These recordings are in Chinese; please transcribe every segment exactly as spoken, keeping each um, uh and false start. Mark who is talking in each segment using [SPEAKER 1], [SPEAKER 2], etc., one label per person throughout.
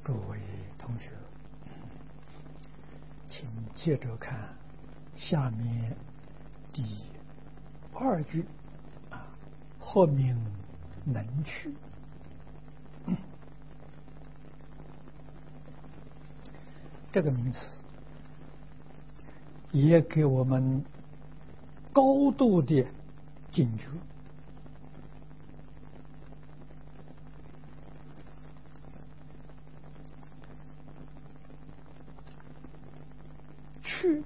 [SPEAKER 1] 各位同学，请接着看下面第二句啊，或名能去。这个名词也给我们高度的警觉。去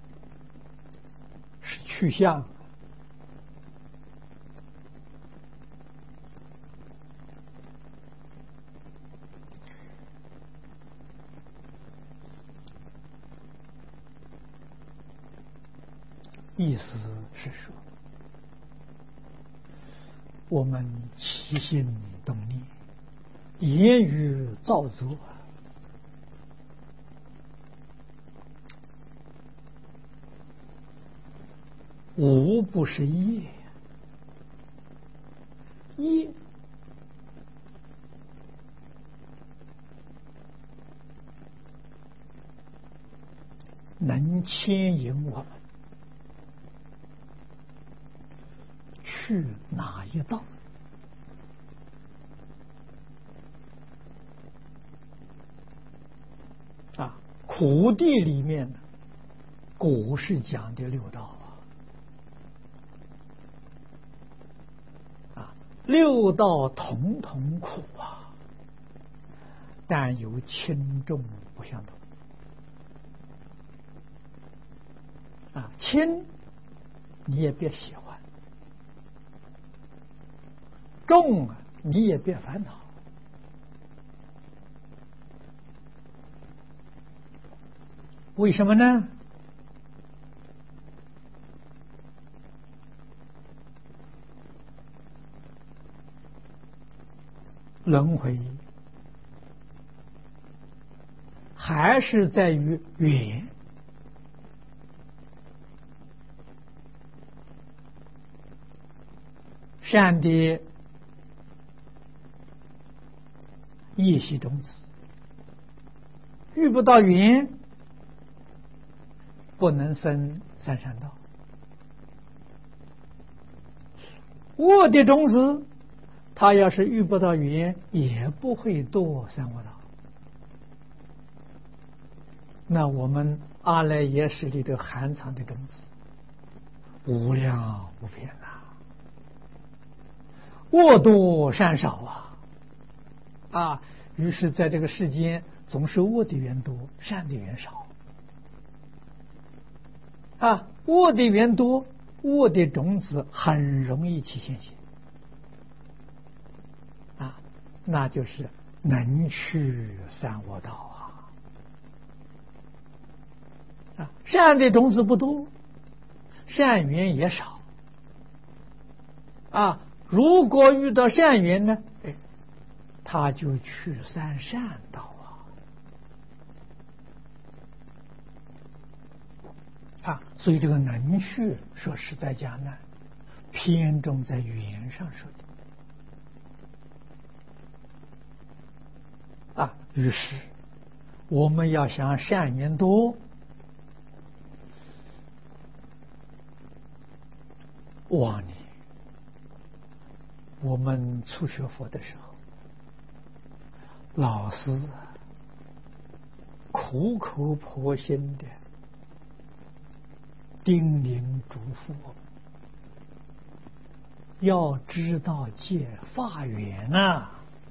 [SPEAKER 1] 是去向，意思是说，我们起心动念、言语造作，无不是业，业能牵引我们去哪一道？啊，苦地里面呢，古是讲的六道啊，啊，六道统统苦啊，但有轻重不相同啊，轻你也别喜欢，重啊你也别烦恼。为什么呢？轮回还是在于缘，善的业习种子遇不到缘，不能生三善道；恶的种子，他要是遇不到缘，也不会堕三恶道。那我们阿赖耶识里头含藏的种子，无量无边啊，恶多善少啊，啊，于是在这个世间，总是恶的缘多，善的缘少。啊，恶的缘多，恶的种子很容易起现行，啊，那就是能去三恶道啊！啊，善的种子不多，善缘也少，啊，如果遇到善缘呢，哎，他就去三善道。啊，所以这个能去说实在讲呢，偏重在缘上说的啊。于是我们要想善缘多，往年我们初学佛的时候，老师苦口婆心的叮咛嘱咐我们，要知道借法缘啊。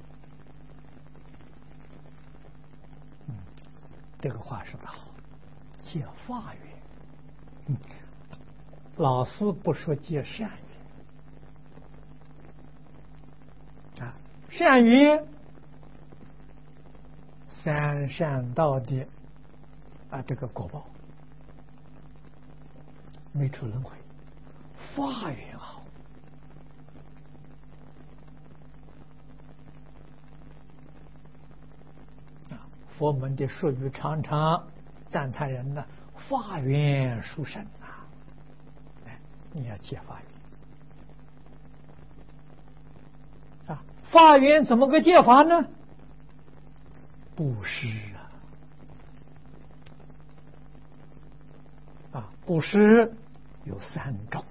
[SPEAKER 1] 嗯，这个话说得好，借法缘。嗯，老师不说借善缘啊，善缘三善道的啊这个果报。没出轮回，法缘好啊！佛门的术语常常赞叹人呢，法缘殊胜啊！哎，你要借法缘啊！法缘怎么个借法呢？ 布施啊！啊，布施有三种，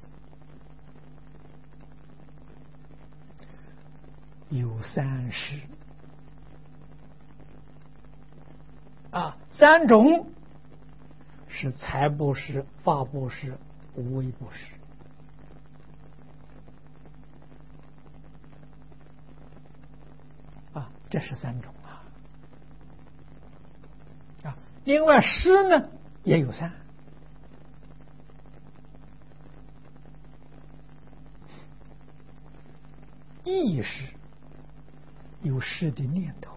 [SPEAKER 1] 有三施啊，三种是财布施、法布施、无为布施。啊，这是三种啊。啊，另外施呢也有三。意识有施的念头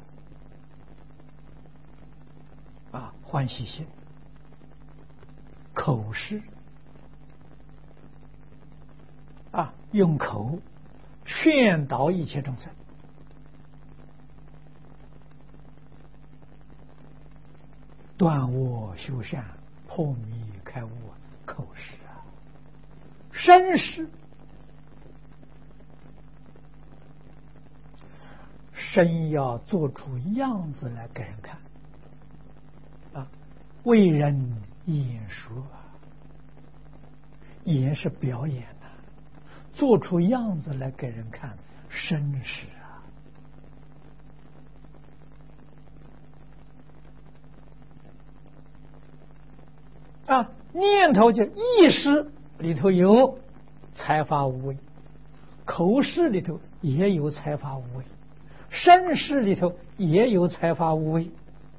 [SPEAKER 1] 啊，欢喜心；口施啊，用口劝导一切众生；断恶修善，破迷开悟，口施啊；身施。身要做出样子来给人看啊，为人演说啊，演是表演的、啊，做出样子来给人看，身施啊。啊，念头就意识里头有财法无为，口施里头也有财法无为。身施里头也有财法无为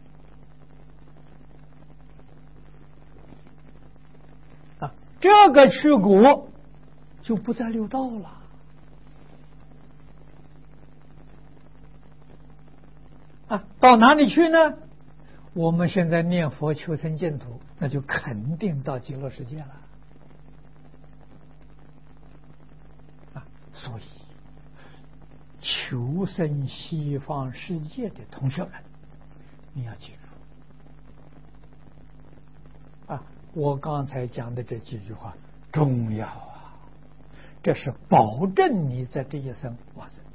[SPEAKER 1] 啊，这个去果就不在六道了啊，到哪里去呢？我们现在念佛求生净土，那就肯定到极乐世界了啊，所以。求生西方世界的同学们，你要记住啊！我刚才讲的这几句话重要啊，这是保证你在这一生往生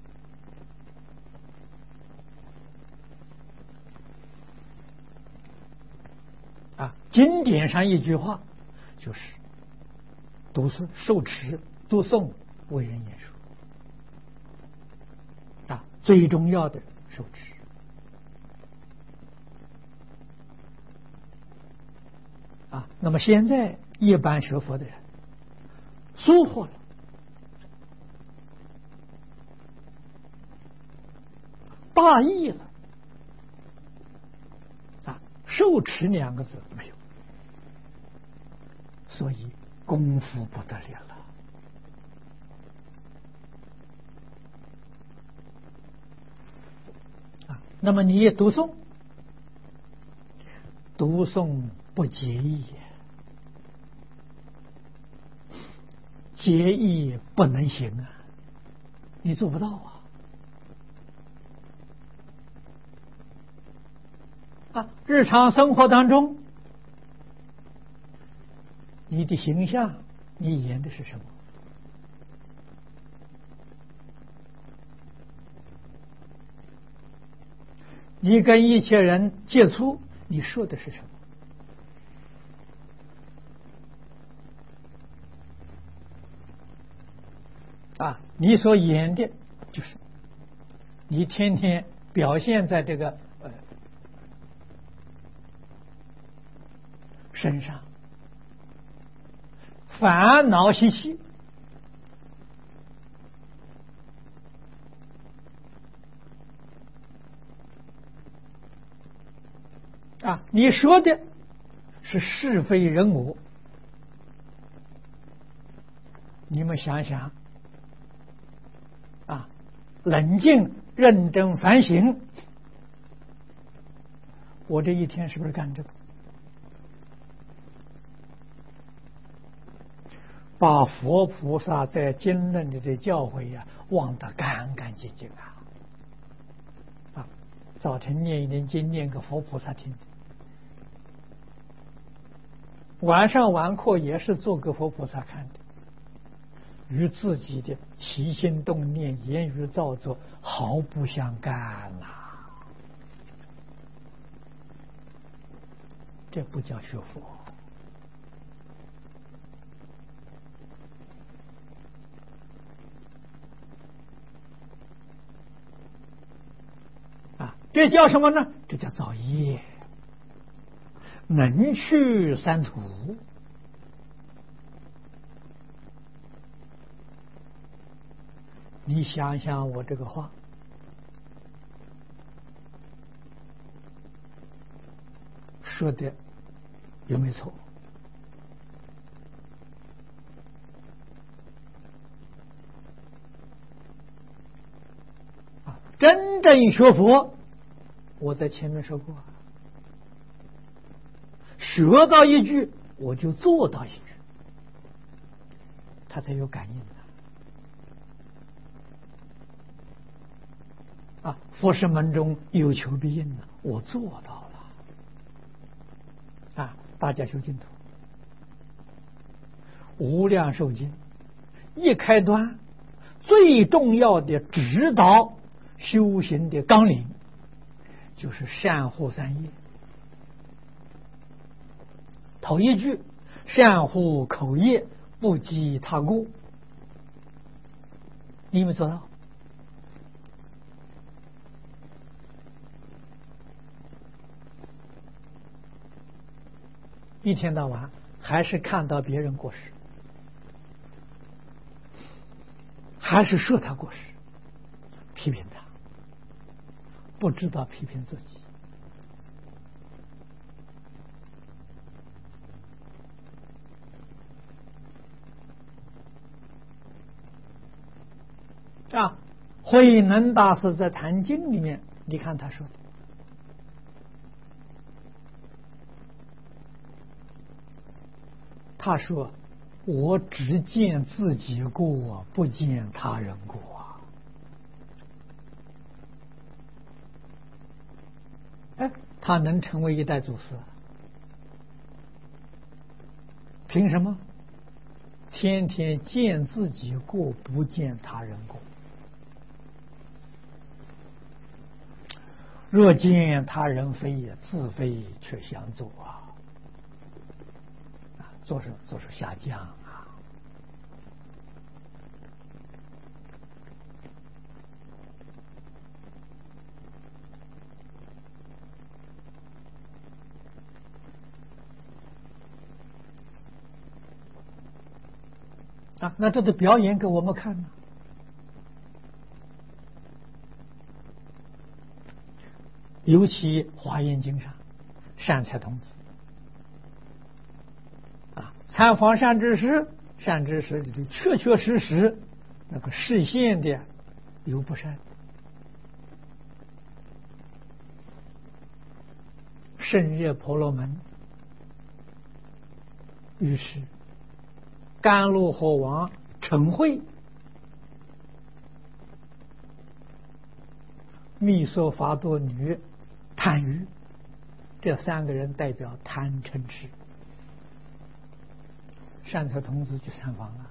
[SPEAKER 1] 啊！经典上一句话就是读诵、受持、读诵、为人演说。最重要的受持啊！那么现在一般学佛的人疏忽了，大意了啊！受持两个字没有，所以功夫不得了了。那么你也读诵，读诵不结义，结义不能行啊，你做不到啊！啊，日常生活当中，你的形象，你演的是什么？你跟一切人接触，你说的是什么？啊，你所演的就是你天天表现在这个呃身上，烦恼习气。啊，你说的是是非人我，你们想想啊，冷静认真反省，我这一天是不是干这个？把佛菩萨在经论里的教诲呀、啊、忘得干干净净啊！啊，早晨念一念经，念给佛菩萨听。晚上晚课也是做给佛菩萨看的，与自己的起心动念、言语造作毫不相干啦、 这不叫学佛啊！这叫什么呢？这叫造业，能去三途。你想想我这个话，说的有没有错？啊，真正学佛，我在前面说过，学到一句我就做到一句，他才有感应的。啊，佛事门中有求必应的，我做到了。啊，大家修净土，无量寿经一开端，最重要的指导修行的纲领，就是善护三业。头一句，善护口业，不积他过，你有没有做到？一天到晚还是看到别人过失，还是说他过失，批评他，不知道批评自己。啊，慧能大师在《坛经》里面，你看他说的，他说：“我只见自己过，不见他人过。”哎，他能成为一代祖师，凭什么？天天见自己过，不见他人过。若见他人非，自非却相作啊！做是做是下降啊！啊，那这都表演给我们看呢。尤其《华严经》上，善财童子啊，参访善知识，善知识里头确确实实那个示现的有不善。胜热婆罗门，于是甘露火王陈慧、密索伐多女贪欲，这三个人代表贪嗔痴。善财童子去参访了，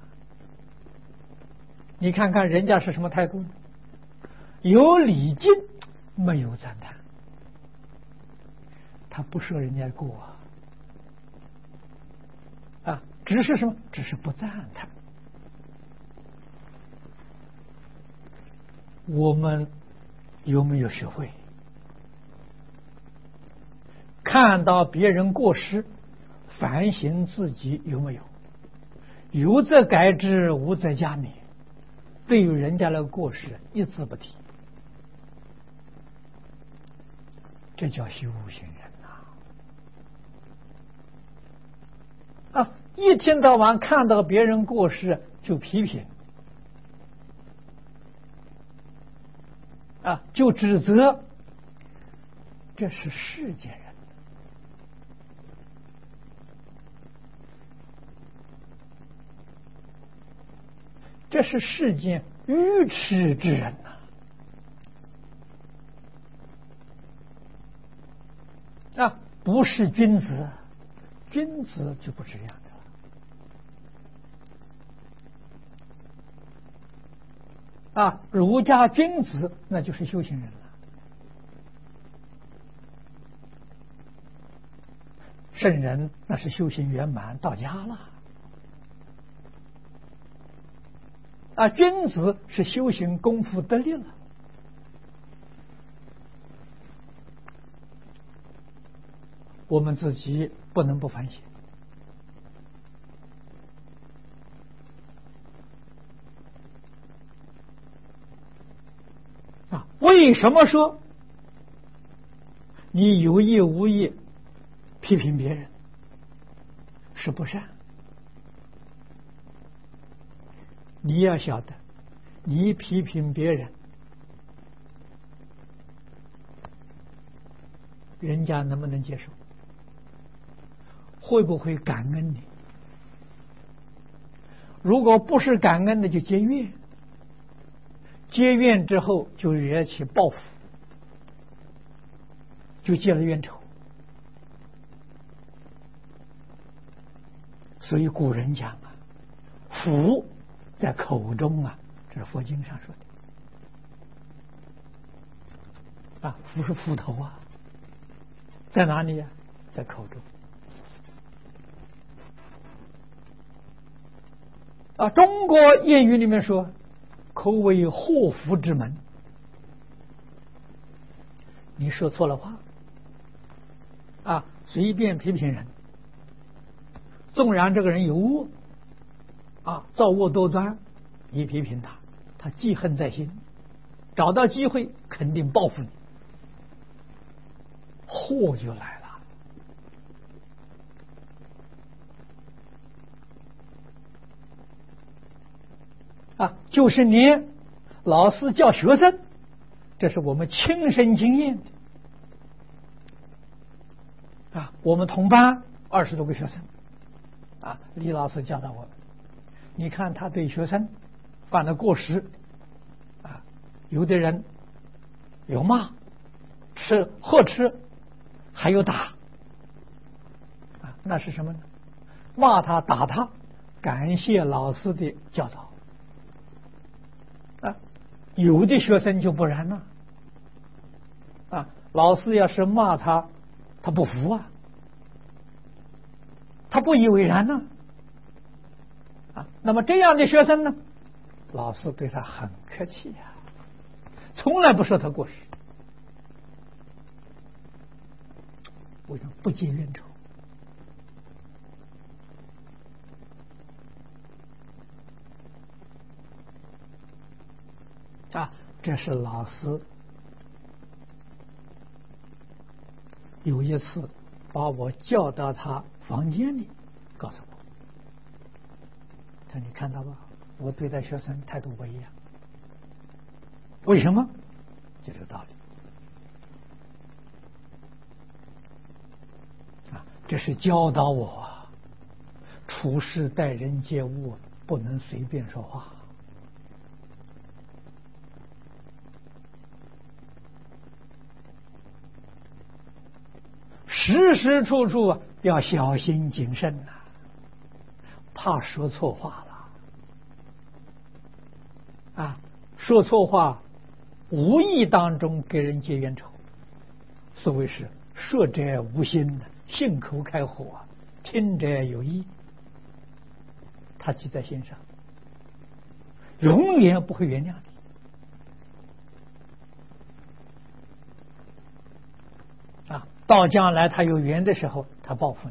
[SPEAKER 1] 你看看人家是什么态度呢？有礼敬，没有赞叹，他不说人家过啊，啊，只是什么？只是不赞叹。我们有没有学会看到别人过失，反省自己有没有？有则改之，无则加勉。对于人家的过失一字不提，这叫修行人呐！啊，一天到晚看到别人过失就批评，啊，就指责，这是世间人。这是世间愚痴之人呐！啊，不是君子，君子就不这样的啊！儒家君子那就是修行人了。 圣人那是修行圆满到家了啊，君子是修行功夫得力了。我们自己不能不反省啊！为什么说你有意无意批评别人是不善？你要晓得，你批评别人，人家能不能接受？会不会感恩你？如果不是感恩的，就结怨，结怨之后就惹起报复，就结了冤仇。所以古人讲啊，福在口中啊，这是佛经上说的啊，福是斧头啊，在哪里呀、啊？在口中啊。中国谚语里面说，口为祸福之门。你说错了话啊，随便批评人，纵然这个人有恶啊，造恶多端，你批评他，他记恨在心，找到机会肯定报复你，祸就来了啊！就是你老师教学生，这是我们亲身经验的啊。我们同班二十多个学生啊，李老师教导我们，你看他对学生犯了过失啊，有的人有骂、吃呵斥，还有打啊，那是什么呢？骂他打他，感谢老师的教导啊。有的学生就不然了啊，老师要是骂他，他不服啊，他不以为然呢啊。那么这样的学生呢，老师对他很客气呀、啊，从来不说他过失。为什么？不结怨仇啊！这是老师有一次把我叫到他房间里，告诉我，他你看到吧，我对待学生态度不一样。为什么？就这个道理啊！这是教导我处事待人接物不能随便说话。时时处处要小心谨慎呐、啊，怕说错话了啊！说错话，无意当中给人结冤仇。所谓是说者无心，信口开河，听者有意，他记在心上，永远不会原谅你。啊，到将来他有缘的时候，他报复你，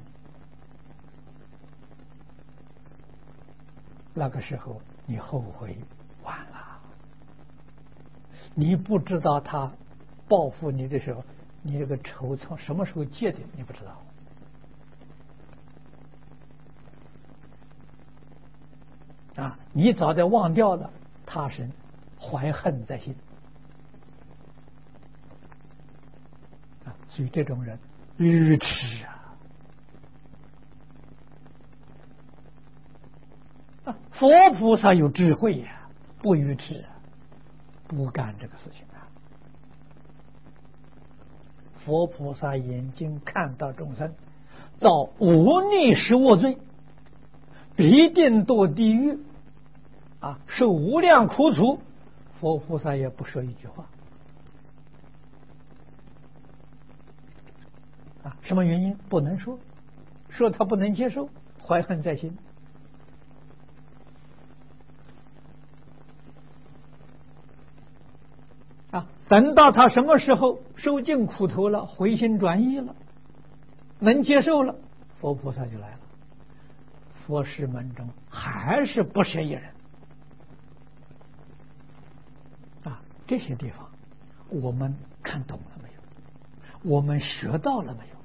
[SPEAKER 1] 那个时候你后悔晚了。你不知道他报复你的时候，你这个仇从什么时候结的，你不知道啊！你早就忘掉了，他是怀恨在心。所以这种人愚痴啊！啊，佛菩萨有智慧呀、啊，不愚痴啊，不干这个事情啊。佛菩萨眼睛看到众生造无逆十恶罪，必定堕地狱啊，受无量苦楚，佛菩萨也不说一句话。什么原因？不能说说他不能接受，怀恨在心。啊，等到他什么时候受尽苦头了，回心转意了，能接受了，佛菩萨就来了。佛事门中还是不舍一人。啊，这些地方我们看懂了没有？我们学到了没有？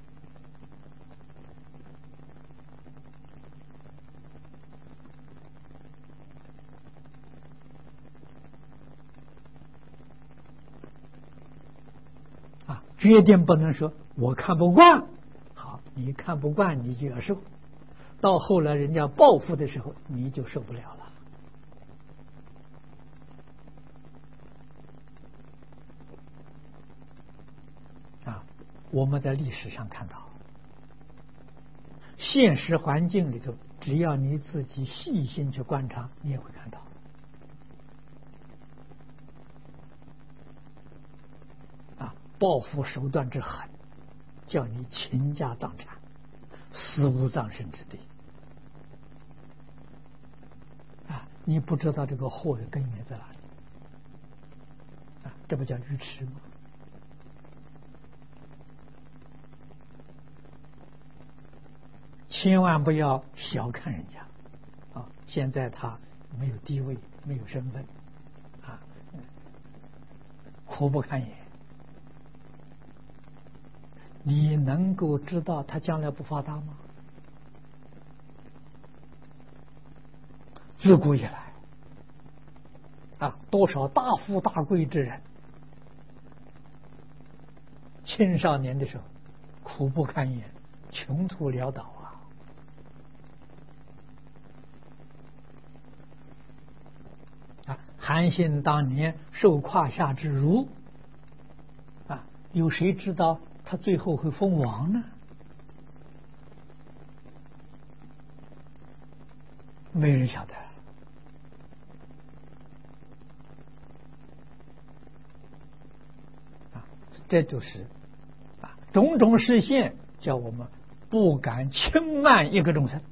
[SPEAKER 1] 啊，决定不能说我看不惯。好，你看不惯，你就要受。到后来人家报复的时候，你就受不了了。啊，我们在历史上看到，现实环境里头，只要你自己细心去观察，你也会看到。啊，报复手段之狠，叫你倾家荡产，死无葬身之地。啊，你不知道这个祸的根源在哪里？啊，这不叫愚痴吗？千万不要小看人家啊！现在他没有地位，没有身份，啊，苦不堪言。你能够知道他将来不发达吗？自古以来，啊，多少大富大贵之人，青少年的时候苦不堪言，穷途潦倒啊！啊，韩信当年受胯下之辱，啊，有谁知道他最后会封王呢？没人晓得。啊，这就是啊种种实现，叫我们不敢轻慢一个众生。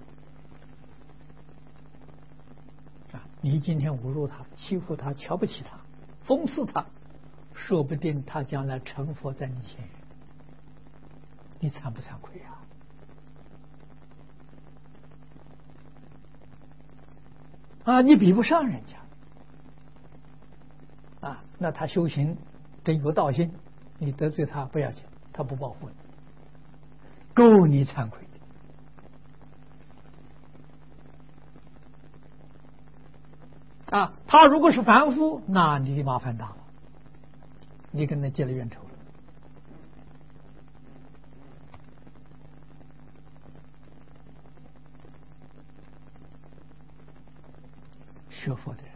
[SPEAKER 1] 啊，你今天侮辱他、欺负他、瞧不起他、讽刺他，说不定他将来成佛在你前，你惭不惭愧呀？啊，你比不上人家啊，那他修行真有道心，你得罪他不要紧，他不报复你，够你惭愧的啊。他如果是凡夫，那你的麻烦大了，你跟他结了冤仇了。学佛的人，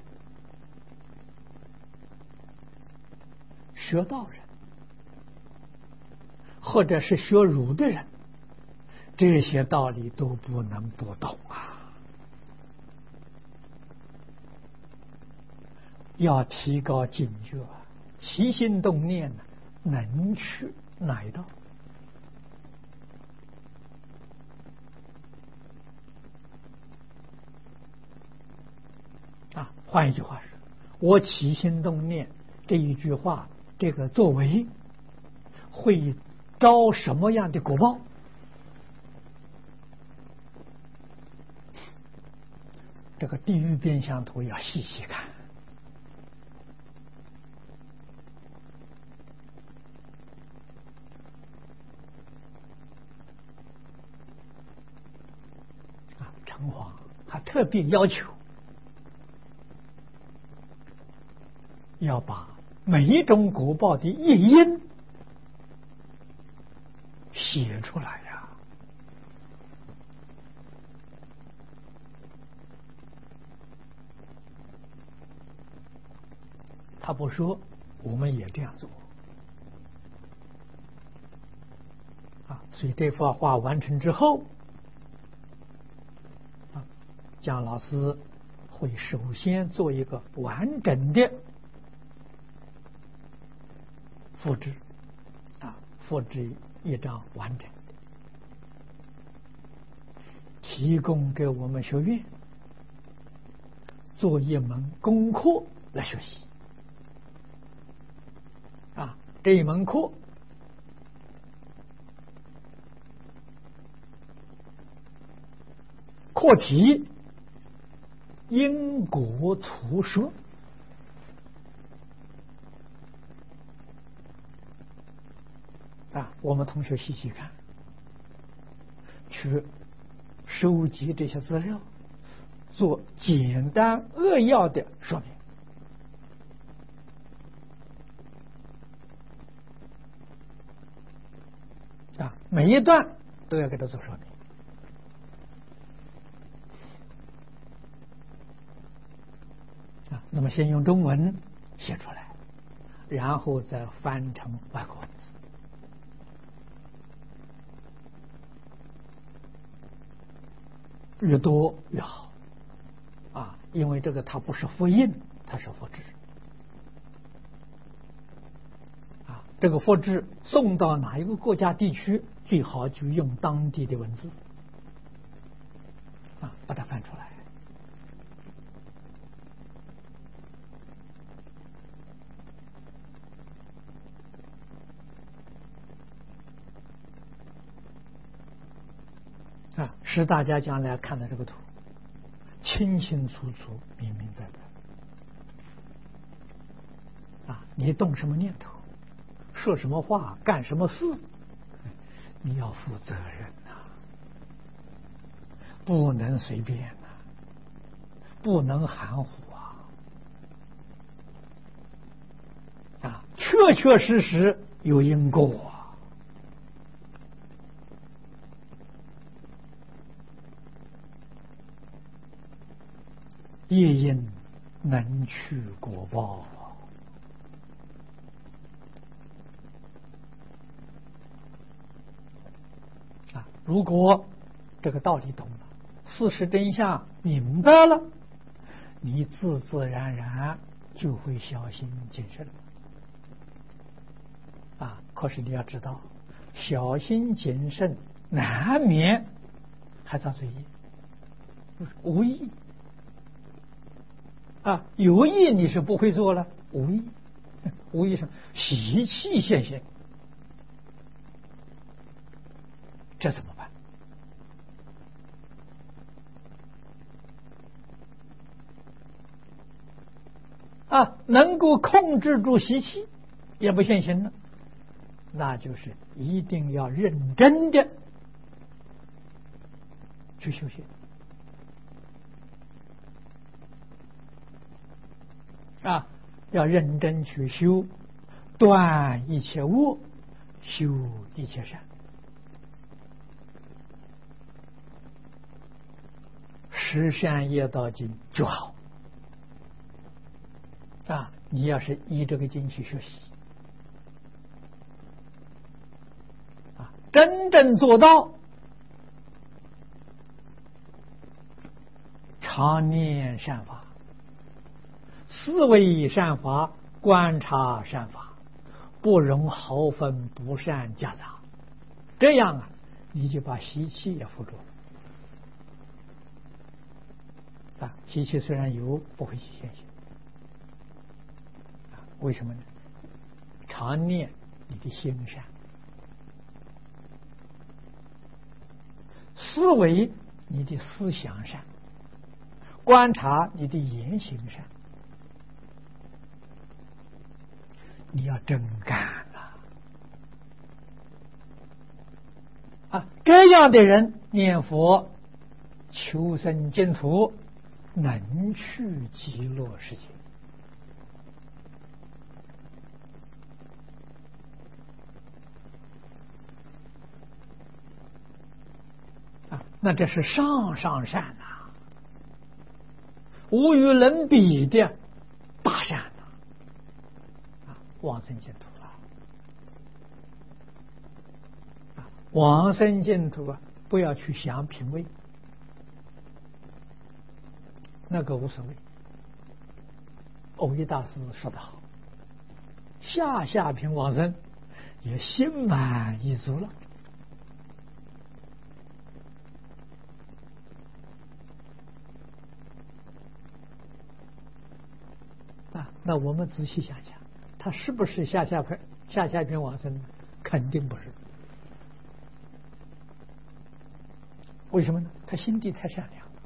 [SPEAKER 1] 学道人，或者是学儒的人，这些道理都不能不懂啊！要提高警觉，起心动念能去哪一道？啊，换一句话说，我起心动念这一句话，这个作为会招什么样的果报？这个地狱变相图要细细看。啊，城隍还特别要求要把每一种果报的业因写出来呀、啊！他不说，我们也这样做啊。所以这幅画完成之后，啊，姜老师会首先做一个完整的复制啊，复制一张完整的提供给我们学院做一门功课来学习。啊，这一门课课题因果图说。啊，我们同学细细看，去收集这些资料，做简单扼要的说明。啊，每一段都要给他做说明。啊，那么先用中文写出来，然后再翻成外国文字。越多越好啊，因为这个它不是复印，它是复制啊。这个复制送到哪一个国家地区，最好就用当地的文字啊，把它翻出来。啊，使大家将来看到这个图清清楚楚、明明白白。啊，你动什么念头，说什么话，干什么事，你要负责任呐、啊，不能随便呐、啊，不能含糊啊！啊，确确实实有因果啊。业因能去果报啊！如果这个道理懂了，事实真相明白了，你自自然然就会小心谨慎啊！可是你要知道，小心谨慎难免还造罪业，无意。啊，有意你是不会做了，无意，无意上习气现现，这怎么办？啊，能够控制住习气，也不现行了，那就是一定要认真的去修行。啊，要认真去修，断一切恶，修一切善。十善业道经就好啊！你要是依这个经去学习啊，真正做到常念善法，思维善法，观察善法，不容毫分不善夹杂，这样啊，你就把习气也扶住了啊！习气虽然有，不会去现行啊？为什么呢？常念你的心善，思维你的思想善，观察你的言行善。你要真干了啊！这样的人念佛求生净土，能去极乐世界啊！那这是上上善呐、啊，无与伦比的大善呐、啊！往生净土了啊！往生净土啊，不要去想品位，那个无所谓。藕益大师说得好，下下品往生也心满意足了啊，那我们仔细想想，他是不是下下品下下品往生呢？肯定不是。为什么呢？他心地太善良了。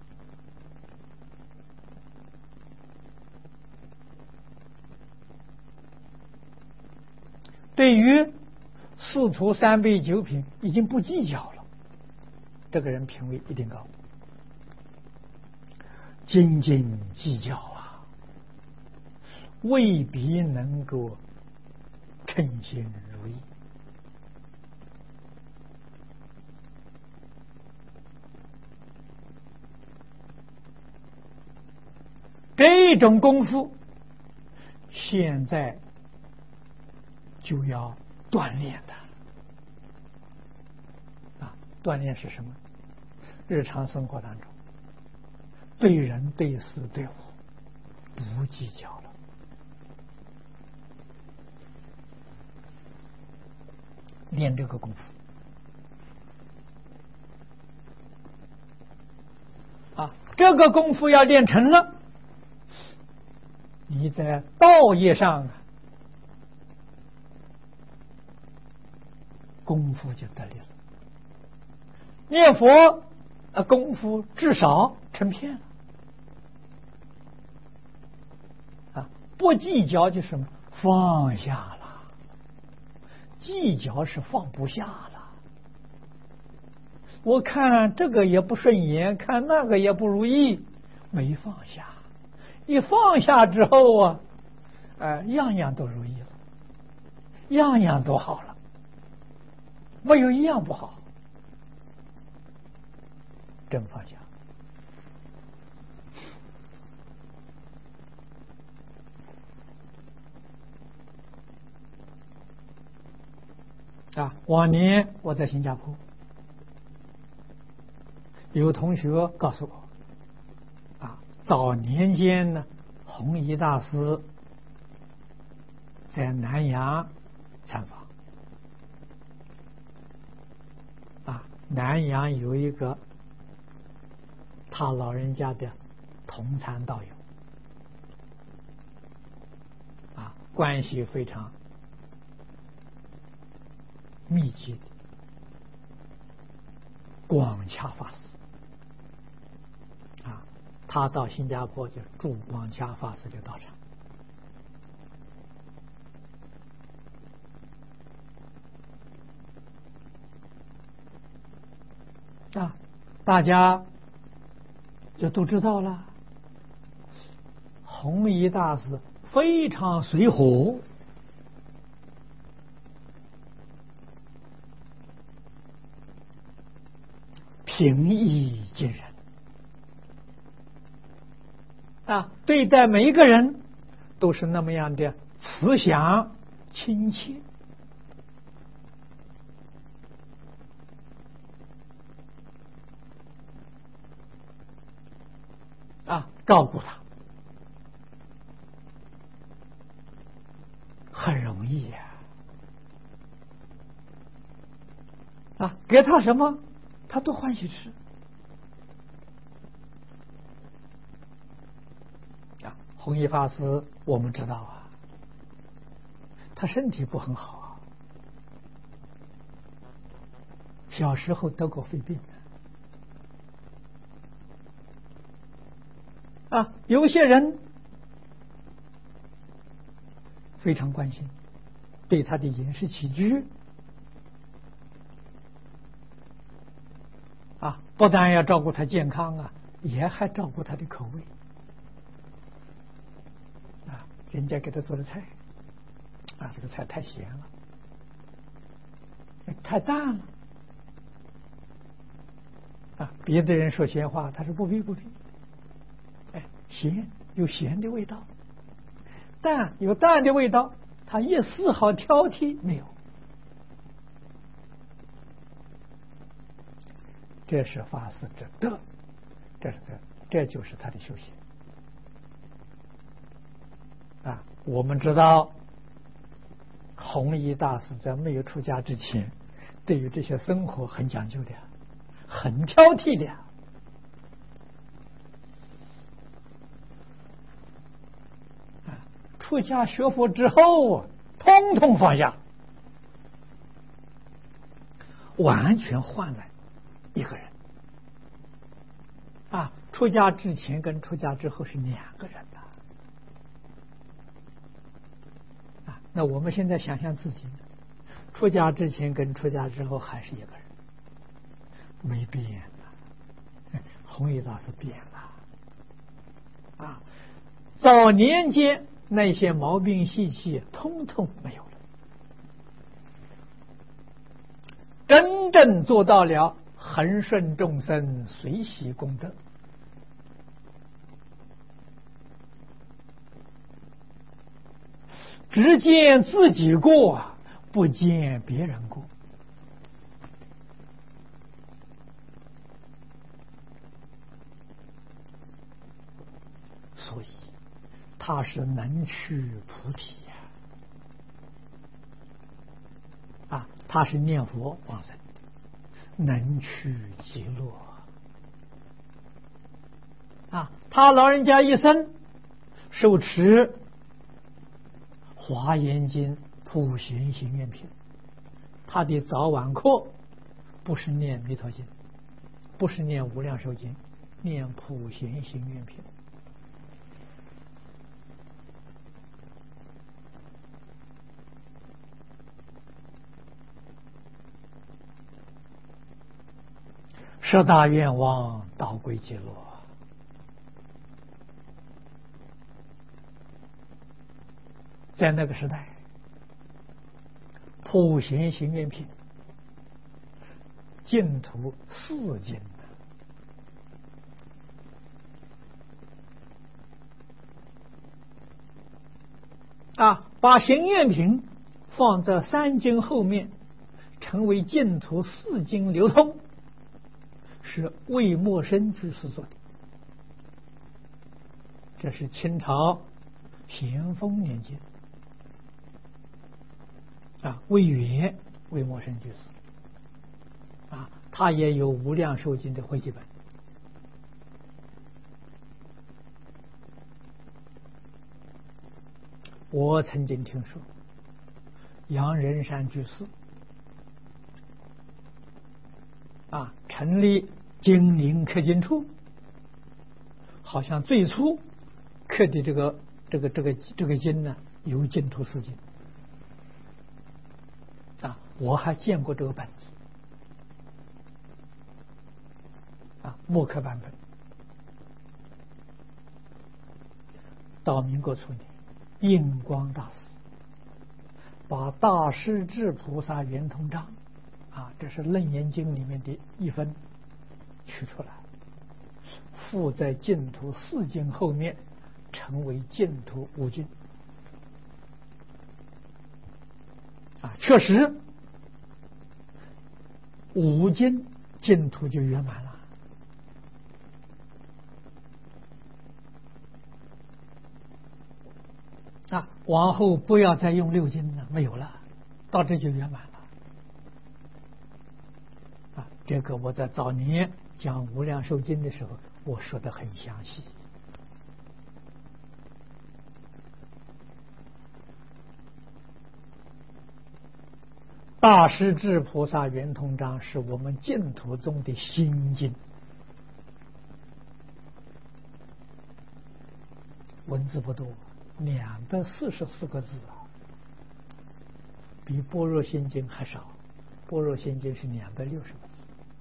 [SPEAKER 1] 对于四徒三辈九品已经不计较了，这个人品位一定高。斤斤计较啊，未必能够称心如意。这种功夫现在就要锻炼的啊！锻炼是什么？日常生活当中，对人对事对物不计较了，练这个功夫啊！这个功夫要练成了，你在道业上啊，功夫就得力了。念佛啊，功夫至少成片了啊！不计较就是什么？放下了。计较是放不下了。我看这个也不顺眼，看那个也不如意，没放下。一放下之后啊，呃，样样都如意了，样样都好了，没有一样不好。真放下啊！往年我在新加坡，有同学告诉我，啊，早年间呢，弘一大师在南洋参访，啊，南洋有一个他老人家的同参道友，啊，关系非常密集的广洽法师，啊，他到新加坡就住广洽法师的道场，啊，大家就都知道了，弘一大师非常随和，平易近人啊，对待每一个人都是那么样的慈祥亲切啊，照顾他很容易呀、啊，啊，给他什么他都欢喜吃啊。弘一法师我们知道啊，他身体不很好啊，小时候得过肺病啊，有些人非常关心，对他的饮食起居啊，不但要照顾他健康啊，也还照顾他的口味啊。人家给他做的菜啊，这个菜太咸了，太淡了啊。别的人说闲话，他说不必不必。哎，咸有咸的味道，淡有淡的味道，他一丝毫挑剔没有。这是法师之德，这是德，这就是他的修行啊。我们知道，弘一大师在没有出家之前，对于这些生活很讲究的，很挑剔的。 出家学佛之后，通通放下，完全换了一个人啊！出家之前跟出家之后是两个人的啊！那我们现在想想自己，出家之前跟出家之后还是一个人，没变的。弘一大师变了啊！早年间那些毛病习气通通没有了，真正做到了恒顺众生，随喜功德。只见自己过，不见别人过。所以他是能去菩提呀！啊，他是念佛往生，能去极乐啊！他老人家一生受持华严经、普贤行愿品，他的早晚课不是念弥陀经，不是念无量寿经，念普贤行愿品。十大愿望导归极乐。在那个时代，普贤行愿品净土四经啊，把行愿品放在三经后面，成为净土四经流通，是魏默生居士做的。这是清朝咸丰年间啊，魏源魏默生居士啊，他也有无量寿经的汇集本。我曾经听说杨仁山居士啊，成立金陵刻经处，好像最初刻的这个这个这个这个经呢，有净土四经啊，我还见过这个本子啊，木刻版本。到民国初年，印光大师把大势至菩萨圆通章啊，这是楞严经里面的一分取出来，附在净土四经后面，成为净土五经啊，确实五经净土就圆满了啊！往后不要再用六经了，没有了，到这就圆满了啊！这个我在早年讲无量寿经的时候，我说的很详细。大势至菩萨圆通章是我们净土中的心经，文字不多，两百四十四个字啊，比般若心经还少。般若心经是两百六十个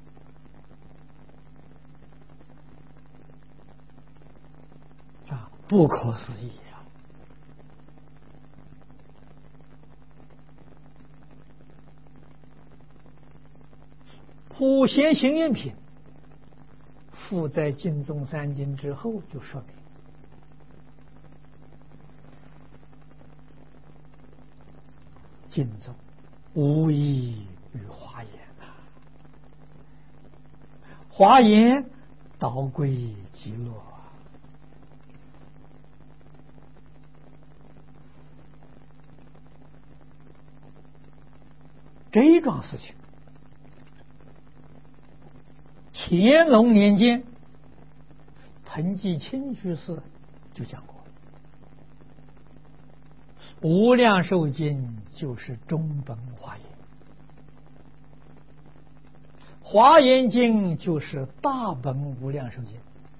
[SPEAKER 1] 字啊，不可思议啊！普贤行愿品附在净宗三经之后，就说明净宗无异于华严啊，华严导归极乐啊。这一桩事情，乾隆年间彭继清居士就讲过无量寿经就是中本华严，华严经就是大本无量寿经。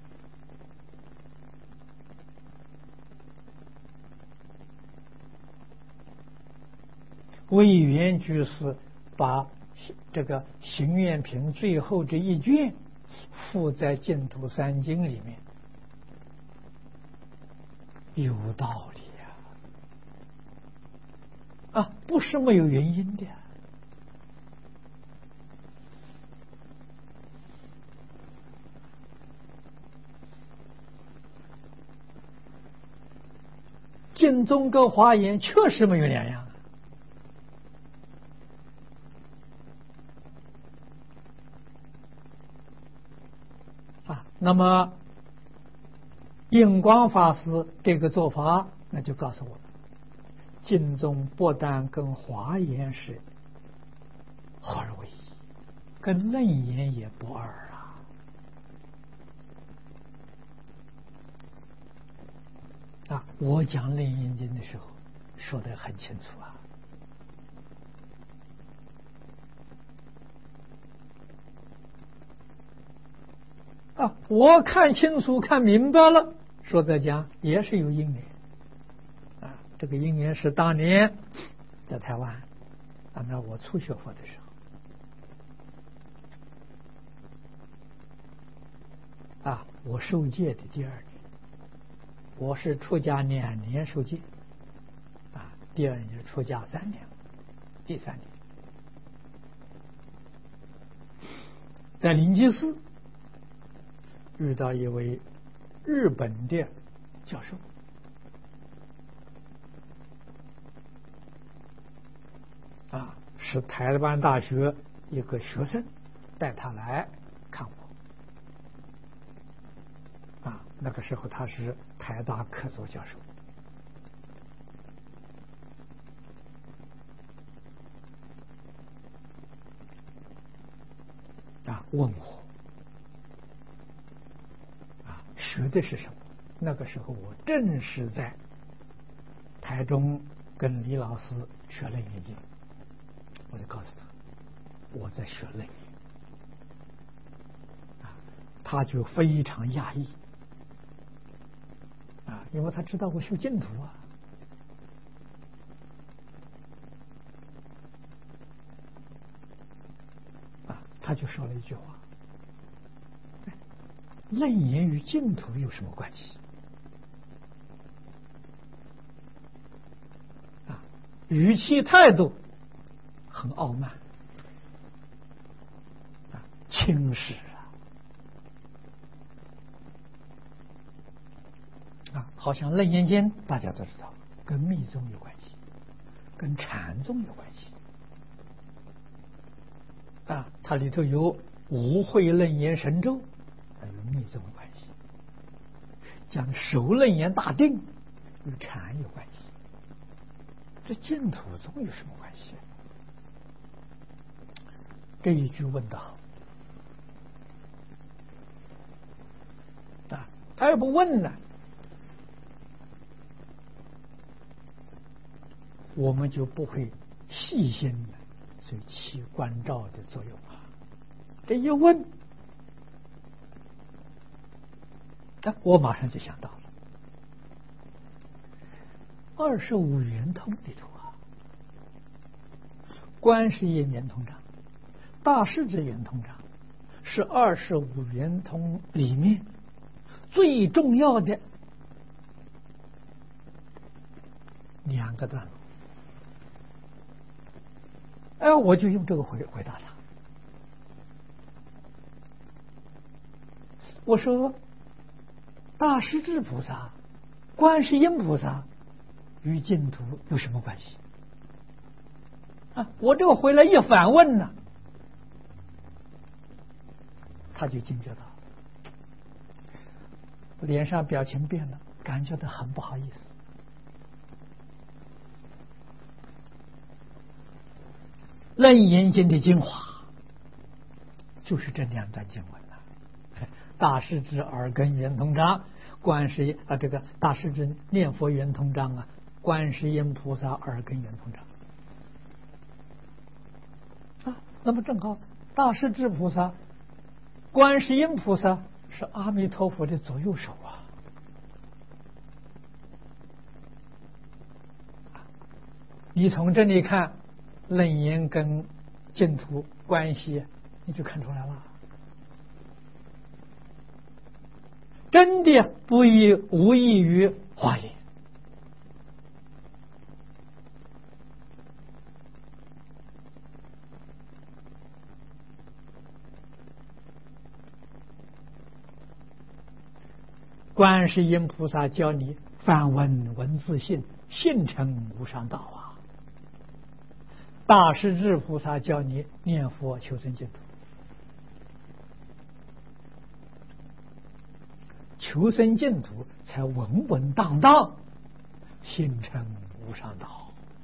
[SPEAKER 1] 魏源居士把这个行愿品最后这一卷附在净土三经里面，有道理呀！啊，不是没有原因的。净宗跟华严确实没有两样。那么印光法师这个做法，那就告诉我们，净宗不但跟华严是合而为一，跟楞严也不二啊！啊，我讲楞严经的时候说得很清楚啊。啊，我看清楚看明白了，说在讲也是有因缘啊。这个因缘是当年在台湾啊，那我初学佛的时候啊，我受戒的第二年，我是出家两年受戒啊，第二年出家三年，第三年在灵济寺遇到一位日本的教授，啊，是台湾大学一个学生带他来看我，啊，那个时候他是台大客座教授，啊，问我。学的是什么？那个时候我正是在台中跟李老师学楞严经，我就告诉他我在学楞严，啊，他就非常讶异，啊，因为他知道我修净土啊，啊，他就说了一句话。楞严与净土有什么关系？啊，语气态度很傲慢，啊，轻视啊，啊，好像楞严经大家都知道，跟密宗有关系，跟禅宗有关系，啊，它里头有无慧楞严神咒。与密宗有关系，讲首楞严大定与禅有关系，这净土宗有什么关系？这一句问得好啊！他要不问呢，我们就不会细心的所以起关照的作用啊。这一问，啊，我马上就想到了二十五圆通里头啊，观世音圆通章、大势至圆通章是二十五圆通里面最重要的两个段落。哎，我就用这个回回答他。我说，大势至菩萨、观世音菩萨与净土有什么关系？啊，我这个回来一反问呢，他就惊觉到，脸上表情变了，感觉到很不好意思。楞严经的精华就是这两段经文了，大势至耳根圆通章，观世音啊，这个大势至念佛圆通章啊， 观世音菩萨耳根圆通掌啊。那么正好，大势至菩萨、观世音菩萨是阿弥陀佛的左右手啊。你从这里看楞严跟净土关系，你就看出来了。真的不异无异于华严。观世音菩萨教你梵文文字信，信成无上道啊。大势至菩萨教你念佛求生净土，求生净土才稳稳当当，信成无上道。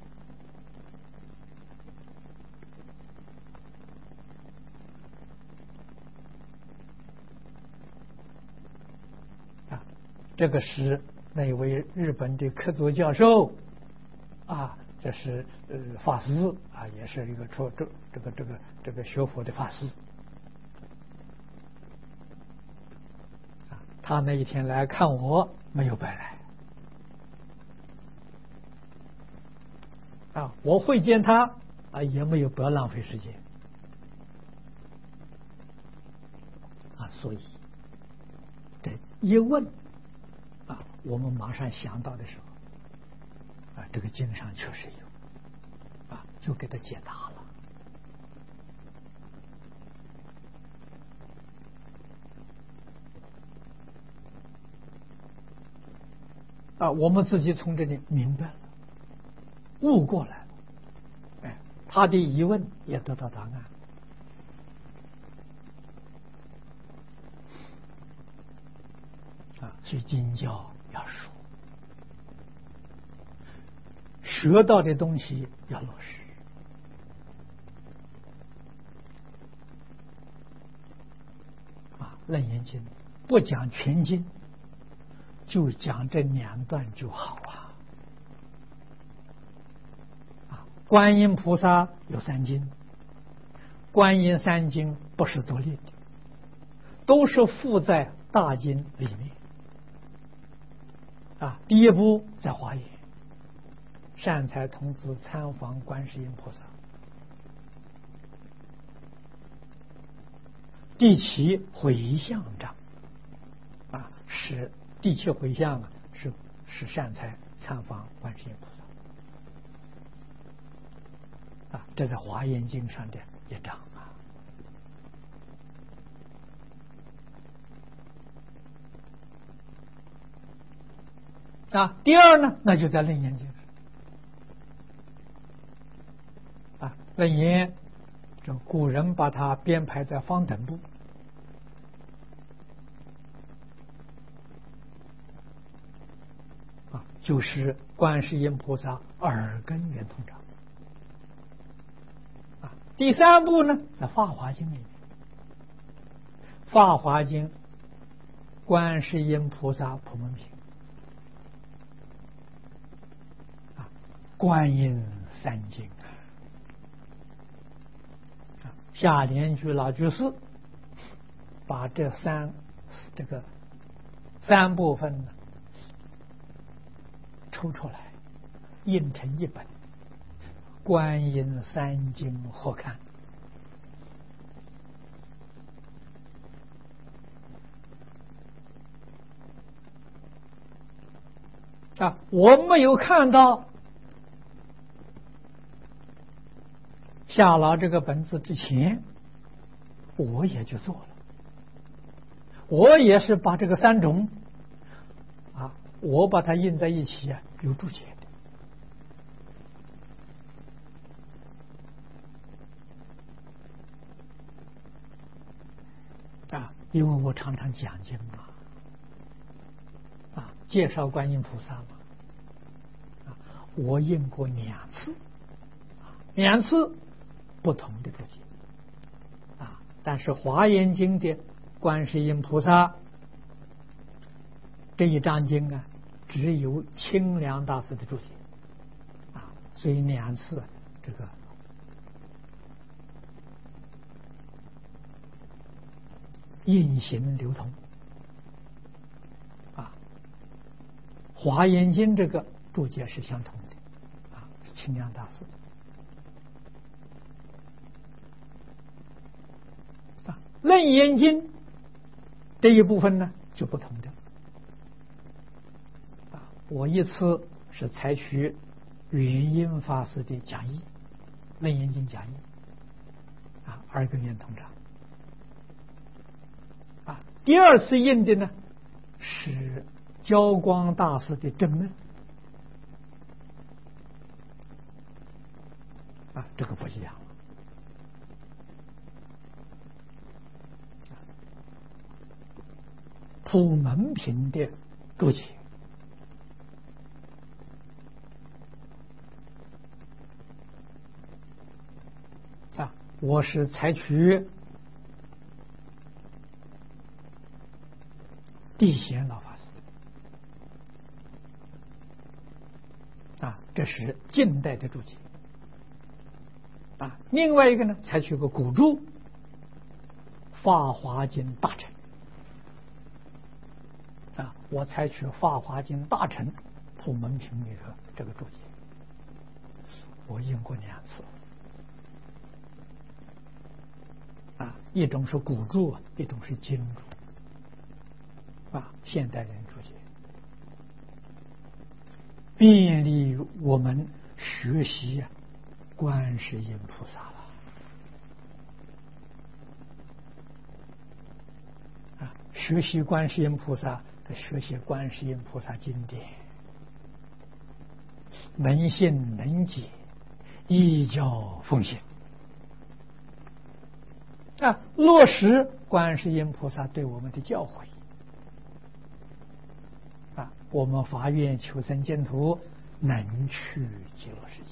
[SPEAKER 1] 啊，这个是那位日本的客座教授啊。这是呃法师啊，也是一个说这这个这个这个学佛的法师啊。他那一天来看我，没有白来啊。我会见他啊，也没有白浪费时间啊。所以这一问啊，我们马上想到的时候。啊，这个经上确实有，啊，就给他解答了。啊，我们自己从这里明白了，悟过来了，哎，他的疑问也得到答案。啊，所以经教要说。学到的东西要落实啊，《楞严经》不讲全经，就讲这两段就好啊。啊，观音菩萨有三经，观音三经不是独立的，都是附在大经里面。啊，第一部在华严。善财童子参访观世音菩萨，第七回向章啊，是第七回向啊，是是善财参访观世音菩萨啊，这在华严经上的一章啊。啊，第二呢，那就在楞严经。楞严，这古人把它编排在方等部啊，就是观世音菩萨耳根圆通掌啊。第三部呢，在法华经里面，法华经观世音菩萨普门品啊，观音三经。下莲居老居士把这三这个三部分呢抽出来，印成一本《观音三经合看》啊。我没有看到下了这个本子之前，我也就做了，我也是把这个三种啊，我把它印在一起啊，有注解的啊，因为我常常讲经嘛，啊，介绍观音菩萨嘛，啊，我印过两次，两次。不同的注解啊，但是华严经的观世音菩萨这一章经啊，只有清凉大师的注解所以两次这个印行流通啊，《华严经》这个注解是相同的啊，是清凉大师啊，《楞严经》这一部分呢就不同的啊，我一次是采取元音法师的讲义，《楞严经》讲义啊，二个圆通章啊，第二次印的呢是教光大师的正论啊，这个不一样。普门品的注解啊，我是采取地贤老法师啊，这是近代的注解啊。另外一个呢，采取个古注《法华经大成》啊，我采取《法华经大成》普门品里头这个注解，我印过两次啊，一种是古注，一种是今注啊，现代人注解，便利我们学习啊观世音菩萨了啊，学习观世音菩萨，学习观世音菩萨经典，能信能解，依教奉行啊，落实观世音菩萨对我们的教诲啊，我们发愿求生净土，能去极乐世界。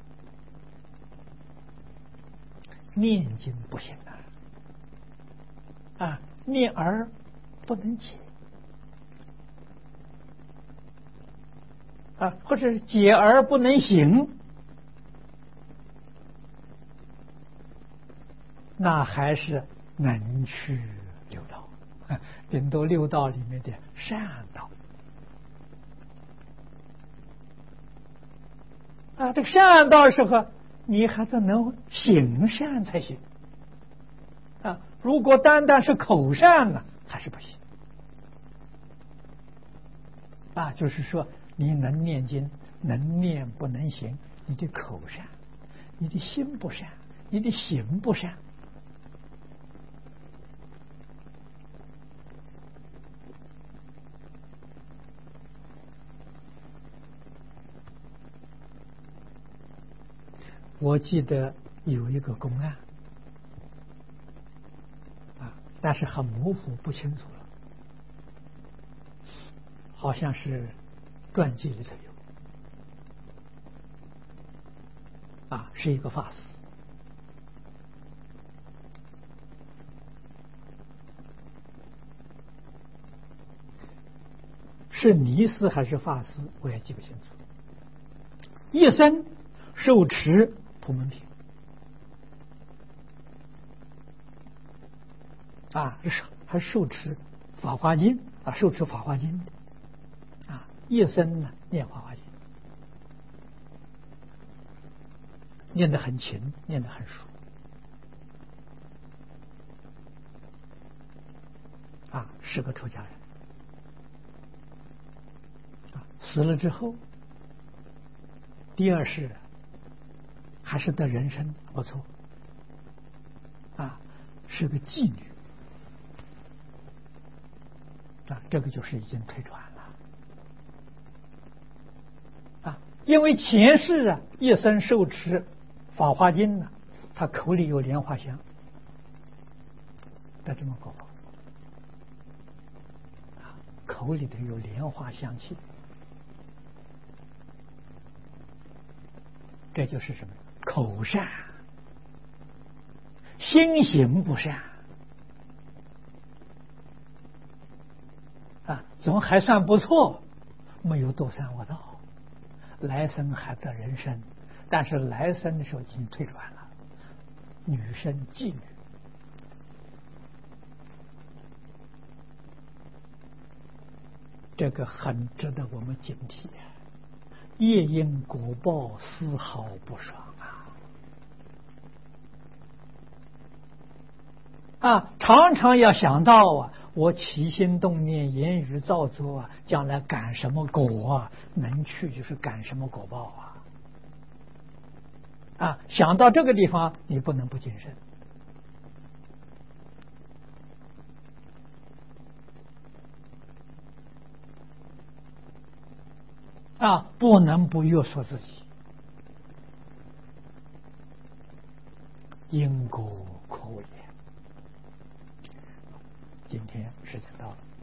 [SPEAKER 1] 念经不行啊，啊，念而不能解啊，或者解而不能行，那还是能去六道，顶多六道里面的善道啊，这个善道时候你还是能行善才行啊，如果单单是口善呢，还是不行啊，就是说你能念经，能念不能行，你的口善，你的心不善，你的行不善，我记得有一个公案啊，但是很模糊不清楚了，好像是传记里头有啊，是一个法师是尼师还是法师我也记不清楚，一生受持普门品啊，还受持法华经啊，受持法华经的啊，一生呢念法华经，念得很勤，念得很熟啊，是个出家人啊，死了之后，第二世还是得人身不错啊，是个妓女啊，这个就是已经退转了啊，因为前世啊一生受持法华经呢，他口里有莲花香，得这么过报啊，口里头有莲花香气，这就是什么？口善，心行不善啊，总还算不错，没有堕三恶道，来生还得人身， 但是来生的时候已经退转了，女生妓女。这个很值得我们警惕啊！业因果报丝毫不爽啊！啊，常常要想到啊，我起心动念、言语造作啊，将来感什么果啊？能去就是感什么果报啊！啊，想到这个地方，你不能不谨慎。啊，不能不约束自己。因果可也。今天时间到了。